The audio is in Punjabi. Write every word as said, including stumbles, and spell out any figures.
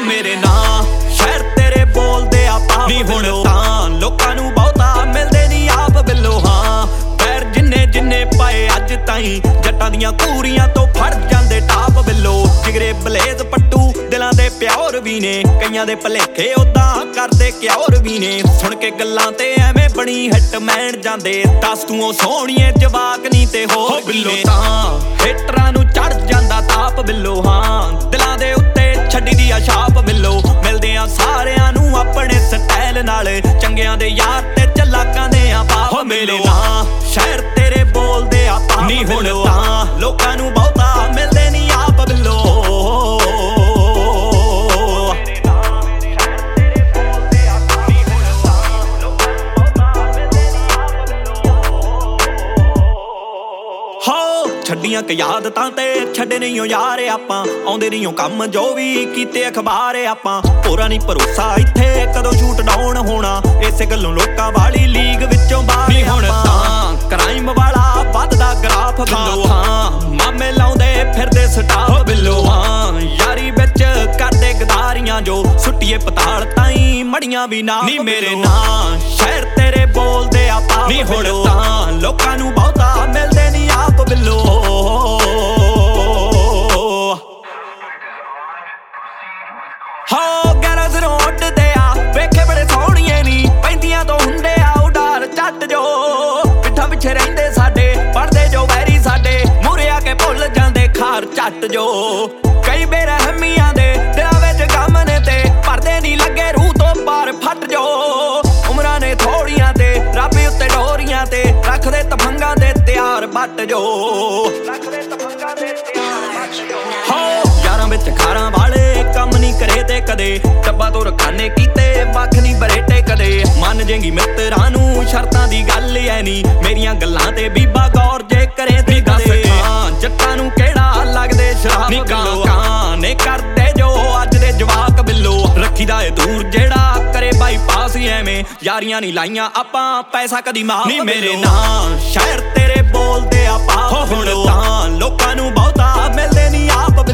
ਮੇਰੇ ਨਾਂ ਸ਼ਹਿਰ ਤੇਰੇ ਬੋਲਦੇ ਆ ਪਾਪ ਨੀ ਹੁਣ ਤਾਂ ਲੋਕਾਂ ਨੂੰ ਬਹੁਤਾ ਮਿਲਦੇ ਨੀ ਆਪ ਬਿੱਲੋ ਹਾਂ ਪੈਰ ਜਿੰਨੇ ਜਿੰਨੇ ਪਾਏ ਅੱਜ ਤਾਈਂ ਜੱਟਾਂ ਦੀਆਂ ਘੂਰੀਆਂ ਤੋਂ ਫੜ ਜਾਂਦੇ ਟਾਪ ਬਿੱਲੋ ਜਿਗਰੇ ਬਲੇਜ਼ ਪੱਟੂ ਦਿਲਾਂ ਦੇ ਪਿਓਰ ਵੀ ਨੇ ਕਈਆਂ ਦੇ ਭਲੇਖੇ ਉਦਾਂ ਕਰਦੇ ਕਿਉਰ ਵੀ ਨੇ ਸੁਣ ਕੇ ਗੱਲਾਂ ਤੇ ਐਵੇਂ ਬਣੀ ਹਿੱਟ ਮੈਣ ਜਾਂਦੇ ਦੱਸ ਤੂੰ ਉਹ ਸੋਹਣੀਏ ਜਵਾਕ ਨੀ ਤੇ ਹੋਰ ਬਿੱਲੋ ਤਾਂ ਹੇਟਰਾਂ ਨੂੰ ਚੜ ਜਾਂਦਾ ਤਾਪ ਬਿੱਲੋ ਹਾਂ ਦਿਲਾਂ ਦੇ ਉੱਤੇ ਛੱਡੀ ਦੀ ਆ ਛਾਪ ਬਿੱਲੋ ਮਿਲਦੇ ਆ ਸਾਰਿਆਂ ਨੂੰ ਆਪਣੇ ਸਟਾਈਲ ਨਾਲ ਚੰਗਿਆਂ ਦੇ ਯਾਰ ਤੇ ਚਲਾਕਾਂ ਦੇ ਆ ਬਾਪ ਮੇਰੇ ਨਾਂ ਸ਼ਹਿਰ ਤੇਰੇ ਬੋਲਦੇ ਆ ਪਾਪ ਨੀ ਹੁਣ ਤਾਂ ਲੋਕਾਂ ਨੂੰ ਬਹੁਤਾ ਮਿਲਦੇ ਨੀ ਆਪ ਬਿੱਲੋ ਛੱਡੀਆਂ ਕ ਯਾਦਤਾਂ ਤੇ ਛੱਡੇ ਨਹੀਂ ਓ ਯਾਰ ਆਪਾਂ ਆਉਂਦੇ ਨਹੀਂ ਓ ਕੰਮ ਜੋ ਵੀ ਕੀਤੇ ਅਖਬਾਰ ਆਪਾਂ ਹੋਰਾਂ ਨਹੀਂ ਭਰੋਸਾ ਇੱਥੇ ਕਦੋਂ ਸ਼ੂਟ ਡਾਊਨ ਹੋਣਾ ਇਸੇ ਗੱਲੋਂ ਲੋਕਾਂ ਵਾਲੀ ਲੀਗ ਵਿੱਚੋਂ ਬਾਹਰ ਨਹੀਂ ਹੁਣ ਤਾਂ ਕ੍ਰਾਈਮ ਵਾਲਾ ਵੱਧਦਾ ਗ੍ਰਾਫ ਬਿੱਲੋ ਹਾਂ ਮਾਮੇ ਲਾਉਂਦੇ ਫਿਰਦੇ ਸਟਾਫ ਬਿੱਲੋ ਹਾਂ ਯਾਰੀ ਵਿੱਚ ਕਰਦੇ ਗਦਾਰੀਆਂ ਜੋ ਸੁੱਟੀਏ ਪਤਾਲ ਤਾਈਂ ਮੜੀਆਂ ਵੀ ਨਾ ਨੀ ਮੇਰੇ ਨਾਂ ਸ਼ਹਿਰ ਤੇਰੇ ਬੋਲਦੇ ਆ ਪਾਪ ਨੀ ਹੁਣ ਤਾਂ ਲੋਕਾਂ ਨੂੰ ਬਹੁਤਾ ਮਿਲਦੇ ਨੀ ਆਪ ਬਿੱਲੋ ਹੋ ਗੈਰਜ ਰੋਡ ਦੇ ਆ ਵੇਖੇ ਬੜੇ ਸੋਹਣੀਏ ਨੀ ਪੈਂਦੀਆਂ ਤੋਂ ਹੁੰਦੇ ਆ ਉਡਾਰ ਝੱਟ ਜੋ ਪਿੱਠਾਂ ਪਿੱਛੇ ਰਹਿੰਦੇ ਸਾਡੇ ਪੜਦੇ ਜੋ ਵੈਰੀ ਸਾਡੇ ਮੂਹਰੇ ਆ ਕੇ ਭੁੱਲ ਜਾਂਦੇ ਖਾਰ ਝੱਟ ਜੋ ਕਈ ਬੇਰਹਿਮੀਆਂ ਦੇ ਦਿਲਾਂ ਵਿੱਚ ਗਮ ਨੇ ਤੇ ਪਰਦੇ ਨੀ ਲੱਗੇ ਰੂਹ ਤੋਂ ਪਾਰ ਫੱਟ ਜੋ ਉਮਰਾਂ ਨੇ ਥੋੜੀਆਂ ਤੇ ਰੱਬ ਉੱਤੇ ਡੋਰੀਆਂ ਤੇ ਰੱਖਦੇ ਤਫੰਗਾਂ ਦੇ ਤਿਆਰ ਬੱਟ ਜੋ ਰੱਖਦੇ ਤਫੰਗਾਂ ਦੇ ਤਿਆਰ ਬੱਟ ਜੋ ਹੋ ਯਾਰਾਂ ਵਿੱਚ ਖਾਰਾਂ ਵਾਲੇ ਕੰਮ ਨੀ ਕਰੇ ਤੇ ਕਦੇ ਟੱਬਾ ਤੋਂ ਰਖਾਨੇ ਕੀਤੇ ਵੱਖ ਨੀ ਬਰੇਟੇ ਕਦੇ ਮੰਨ ਜੇਗੀ ਮਿੱਤਰਾਂ ਨੂੰ ਸ਼ਰਤਾਂ ਦੀ ਗੱਲ ਐ ਨੀ ਮੇਰੀਆਂ ਗੱਲਾਂ ਤੇ ਬੀਬਾ ਗੌਰ ਜੇ ਕਰੇ ਤੇ ਕਦੇ ਜੱਟਾਂ ਨੂੰ ਕਿਹੜਾ ਲੱਗਦੇ ਸ਼ਰਾਬ ਨੀ ਕਾਂ ਨੇ ਕਰਦੇ ਜੋ ਅੱਜ ਦੇ ਜਵਾਕ ਬਿੱਲੋ ਰੱਖੀਦਾ ਏ ਦੂਰ ਜਿਹੜਾ ਕਰੇ ਬਾਈਪਾਸ ਐਵੇਂ ਯਾਰੀਆਂ ਨੀ ਲਾਈਆਂ ਆਪਾਂ ਪੈਸਾ ਕਦੀ ਮਾਫ ਨੀ ਮੇਰੇ ਨਾਂ ਸ਼ਹਿਰ ਤੇਰੇ ਬੋਲਦੇ ਆ ਪਾਪ ਹੁਣ ਤਾਂ ਲੋਕਾਂ ਨੂੰ ਬਹੁਤਾ ਮਿਲਦੇ ਨੀ ਆਪ